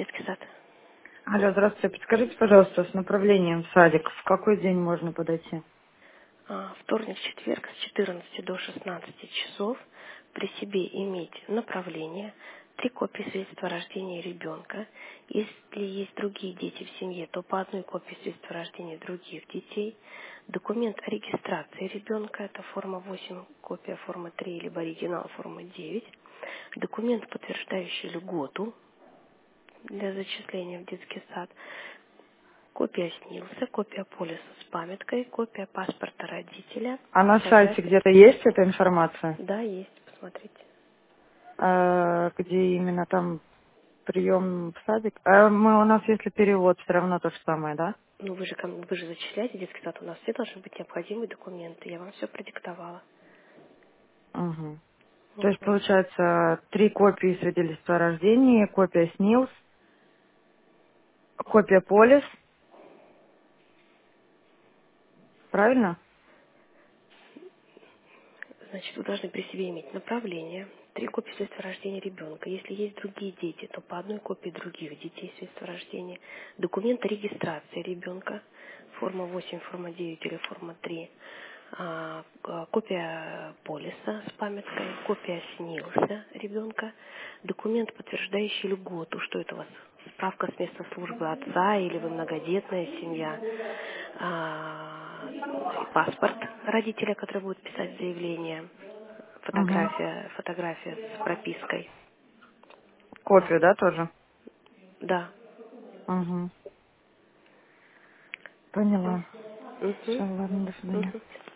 детский сад. Алло, здравствуйте. Подскажите, пожалуйста, с направлением в садик, в какой день можно подойти? Вторник, четверг с 14 до 16 часов. При себе иметь направление, 3 копии свидетельства о рождении ребенка. Если есть другие дети в семье, то по одной копии свидетельства о рождении других детей. Документ о регистрации ребенка, это форма 8, копия формы 3, либо оригинал формы 9. Документ, подтверждающий льготу для зачисления в детский сад. Копия СНИЛСа, копия полиса с памяткой, копия паспорта родителя, А на сайте фотография. где-то есть эта информация? Да, есть, посмотрите. Где именно там прием в садик? У нас, если перевод, все равно то же самое, да? Ну, вы же зачисляете детский сад, у нас все должны быть необходимые документы. Я вам все продиктовала. Угу. То есть, Мгм. получается, 3 копии свидетельства о рождении, копия СНИЛС, копия полис, правильно? Значит, вы должны при себе иметь направление, 3 копии свидетельства о рождении ребенка. Если есть другие дети, то по одной копии других детей свидетельства о рождении. Документ о регистрации ребенка, форма 8, форма 9 или форма 3. Копия полиса с памяткой, копия СНИЛСа ребенка, документ, подтверждающий льготу, что это у вас справка с места службы отца или вы многодетная семья, и паспорт родителя, который будет писать заявление, Угу. фотография с пропиской. Копию, да, тоже? Да. Угу. Поняла. Угу. Все, ладно, до свидания. Угу.